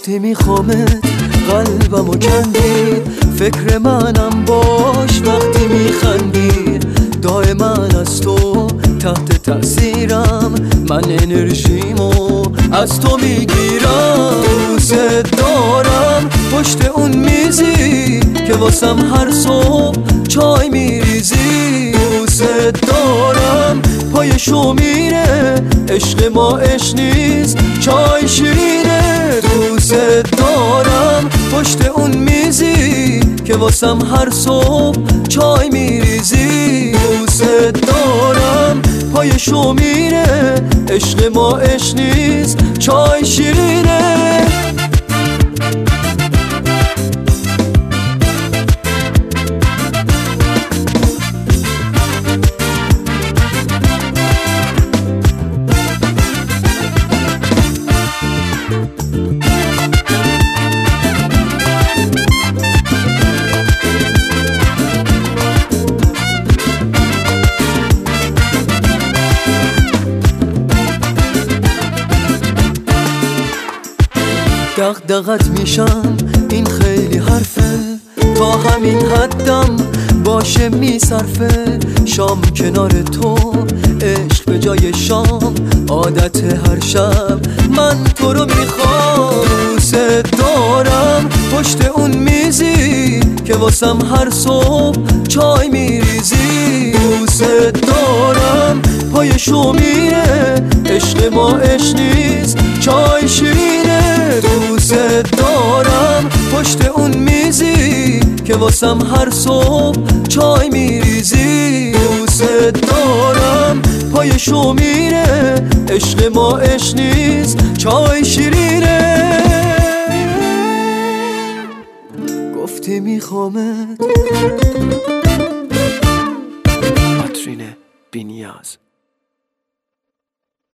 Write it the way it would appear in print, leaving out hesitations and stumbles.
گفتی میخوامت قلبمو کندی، فکر منم باش وقتی میخندی. دائما از تو تحت تأثیرم، من انرژیمو از تو میگیرم. دوست دارم پشت اون میزی که واسم هر صبح چای میریزی. دوست دارم پای شو میره، عشق ما عشق نیست چای شیرینه. دوست دارم پشت اون میزی که واسم هر صبح چای میریزی. دوست دارم پای شو میره، عشق ما عشق نیست چای شیرینه. دغدغت میشم این خیلی حرفه، تا همین حدم باشه میصرفه. شام کنار تو عشق به جای شام، عادت هر شب من تو رو میخوام. دوست دارم پشت اون میزی که واسم هر صبح چای میریزی. دوست دارم پای شو میره، عشق ما عشق نیست چای شیرینه. دوست دارم پشت اون میزی که واسم هر صبح چای میریزی. دوست دارم پای شو میره، عشق ما عشق نیست چای شیرینه. گفتی میخوامت